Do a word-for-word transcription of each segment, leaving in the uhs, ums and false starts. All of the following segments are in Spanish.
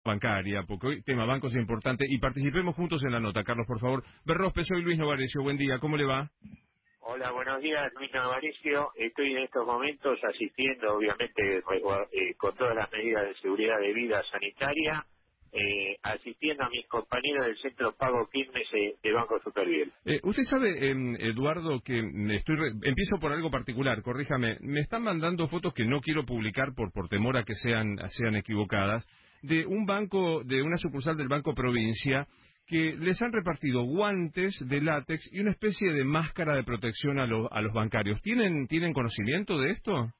bancaria, porque hoy tema bancos es importante, y participemos juntos en la nota. Carlos, por favor. Berrospe, soy Luis Novarecio, buen día, ¿cómo le va? Hola, buenos días, Luis Novarecio. Estoy en estos momentos asistiendo, obviamente, resguar- eh, con todas las medidas de seguridad de vida sanitaria, eh, asistiendo a mis compañeros del Centro Pago Quilmes eh, de Banco Superviel. Eh, usted sabe, eh, Eduardo, que me estoy re- empiezo por algo particular, corríjame, me están mandando fotos que no quiero publicar por, por temor a que sean, sean equivocadas, de un banco, de una sucursal del Banco Provincia, que les han repartido guantes de látex y una especie de máscara de protección a, los a los bancarios. ¿Tienen, ¿Tienen conocimiento de esto?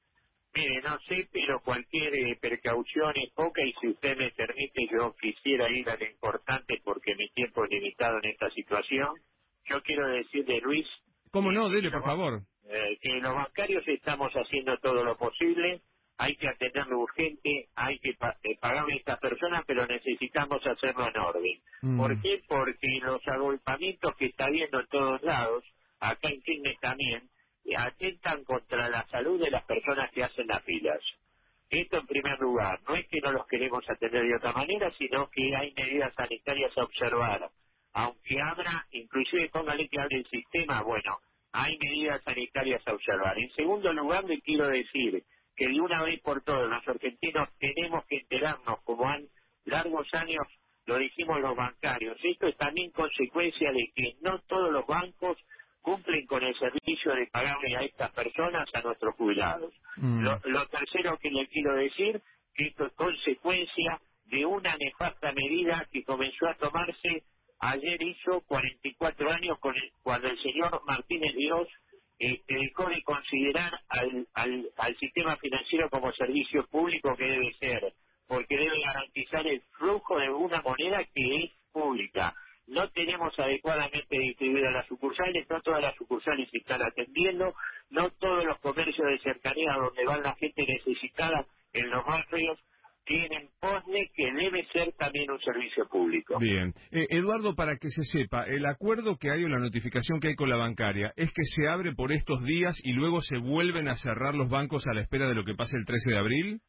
Mire, no sé, pero cualquier eh, precaución es poca y si usted me permite, yo quisiera ir a lo importante porque mi tiempo es limitado en esta situación. Yo quiero decirle, Luis, ¿Cómo eh, no? que, Dele, los, por ba- favor. eh, que los bancarios estamos haciendo todo lo posible, hay que atenderlo urgente, hay que pa- eh, pagar a estas personas, pero necesitamos hacerlo en orden. ¿Por Mm, qué? Porque los agolpamientos que está habiendo en todos lados, acá en Quilmes también, eh, atentan contra la salud de las personas que hacen las filas. Esto en primer lugar, no es que no los queremos atender de otra manera, sino que hay medidas sanitarias a observar. Aunque abra, inclusive póngale que abre el sistema, bueno, hay medidas sanitarias a observar. En segundo lugar, le quiero decir que de una vez por todas los argentinos tenemos que enterarnos, como han largos años lo dijimos los bancarios. Esto es también consecuencia de que no todos los bancos cumplen con el servicio de pagarle a estas personas, a nuestros jubilados. mm. Lo, lo tercero que le quiero decir, que esto es consecuencia de una nefasta medida que comenzó a tomarse, ayer hizo cuarenta y cuatro años con el- cuando el señor Martínez Dios este, dejó de considerar al, al, al sistema financiero como servicio público que debe ser, porque debe garantizar el flujo de una moneda que es pública. No tenemos adecuadamente distribuidas las sucursales, no todas las sucursales se están atendiendo, no todos los comercios de cercanía donde va la gente necesitada en los barrios tienen POSNE, que debe ser también un servicio público. Bien. Eh, Eduardo, para que se sepa, el acuerdo que hay o la notificación que hay con la bancaria es que se abre por estos días y luego se vuelven a cerrar los bancos a la espera de lo que pase el trece de abril.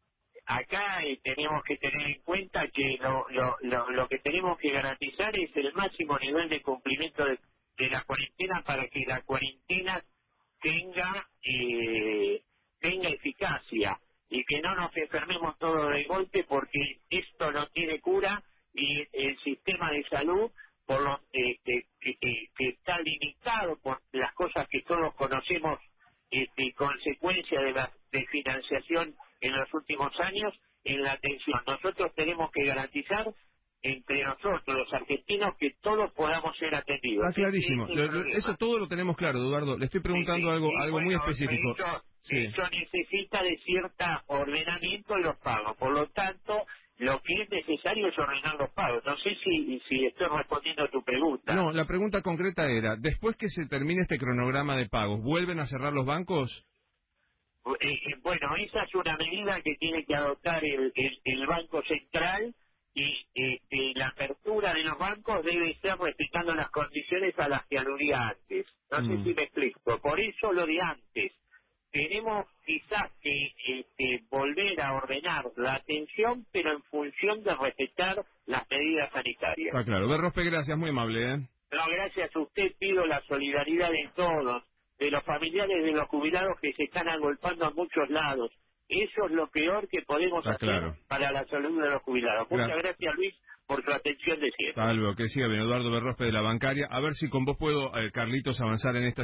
Acá eh, tenemos que tener en cuenta que lo, lo, lo, lo que tenemos que garantizar es el máximo nivel de cumplimiento de, de la cuarentena para que la cuarentena tenga eh, tenga eficacia y que no nos enfermemos todos de golpe, porque esto no tiene cura y el sistema de salud por lo, este, que, que- que está limitado por las cosas que todos conocemos, este, consecuencia de la desfinanciación en los últimos años en la atención. Nosotros tenemos que garantizar entre nosotros, los argentinos, que todos podamos ser atendidos. Está Ese es clarísimo. el Lo- lo- eso problema. todo lo tenemos claro, Eduardo. Le estoy Sí, preguntando sí. algo, Y algo muy bueno, específico. eso, Sí. eso necesita de cierta ordenamiento en los pagos. Por lo tanto, lo que es necesario es ordenar los pagos. No sé si, si estoy respondiendo a tu pregunta. No, la pregunta concreta era, después que se termine este cronograma de pagos, ¿vuelven a cerrar los bancos? Eh, eh, bueno, esa es una medida que tiene que adoptar el, el- el Banco Central, y este, la apertura de los bancos debe ser respetando las condiciones a las que aludía antes. No sé Mm. si me explico. Por eso lo de antes. Tenemos quizás que este, volver a ordenar la atención, pero en función de respetar las medidas sanitarias. Está claro. Berrospe, gracias, muy amable, ¿eh? No, gracias a usted pido la solidaridad de todos, de los familiares de los jubilados que se están agolpando a muchos lados. Eso es lo peor que podemos Está hacer claro. para la salud de los jubilados. Muchas Gracias. gracias, Luis, por su atención de siempre. Hasta luego, que siga bien, Eduardo Berrospe de la bancaria. A ver si con vos puedo, eh, Carlitos, avanzar en esta